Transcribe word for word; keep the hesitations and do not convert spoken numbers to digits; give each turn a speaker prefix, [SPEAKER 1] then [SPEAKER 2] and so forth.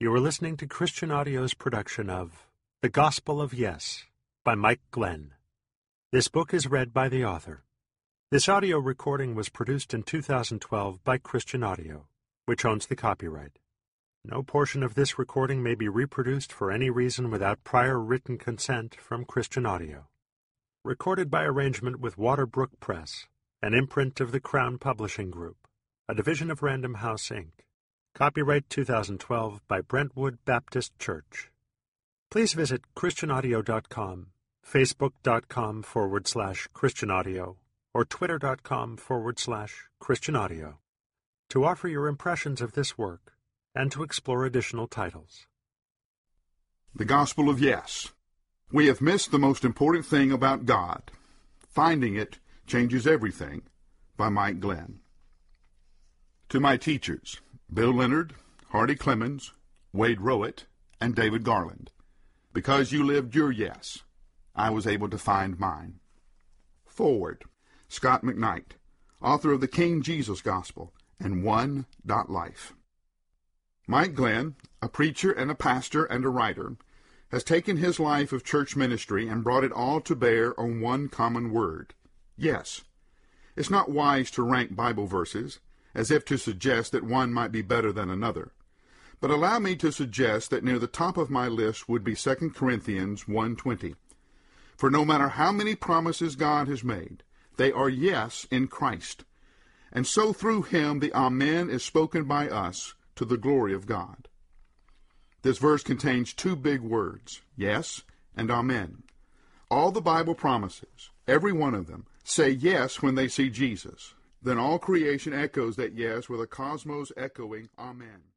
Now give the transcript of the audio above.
[SPEAKER 1] You are listening to Christian Audio's production of The Gospel of Yes by Mike Glenn. This book is read by the author. This audio recording was produced in two thousand twelve by Christian Audio, which owns the copyright. No portion of this recording may be reproduced for any reason without prior written consent from Christian Audio. Recorded by arrangement with Waterbrook Press, an imprint of the Crown Publishing Group, a division of Random House, Incorporated. Copyright two thousand twelve by Brentwood Baptist Church. Please visit christian audio dot com, facebook.com forward slash Christian Audio, or twitter.com forward slash Christian Audio to offer your impressions of this work and to explore additional titles.
[SPEAKER 2] The Gospel of Yes. We have missed the most important thing about God. Finding it changes everything, by Mike Glenn. To my teachers, Bill Leonard, Hardy Clemens, Wade Rowett, and David Garland. Because you lived your yes, I was able to find mine. Forward, Scott McKnight, author of the King Jesus Gospel and One Dot Life. Mike Glenn, a preacher and a pastor and a writer, has taken his life of church ministry and brought it all to bear on one common word, yes. It's not wise to rank Bible verses, as if to suggest that one might be better than another. But allow me to suggest that near the top of my list would be Second Corinthians one twenty. For no matter how many promises God has made, they are yes in Christ. And so through him the Amen is spoken by us to the glory of God. This verse contains two big words, yes and Amen. All the Bible promises, every one of them, say yes when they see Jesus. Then all creation echoes that yes with a cosmos echoing Amen.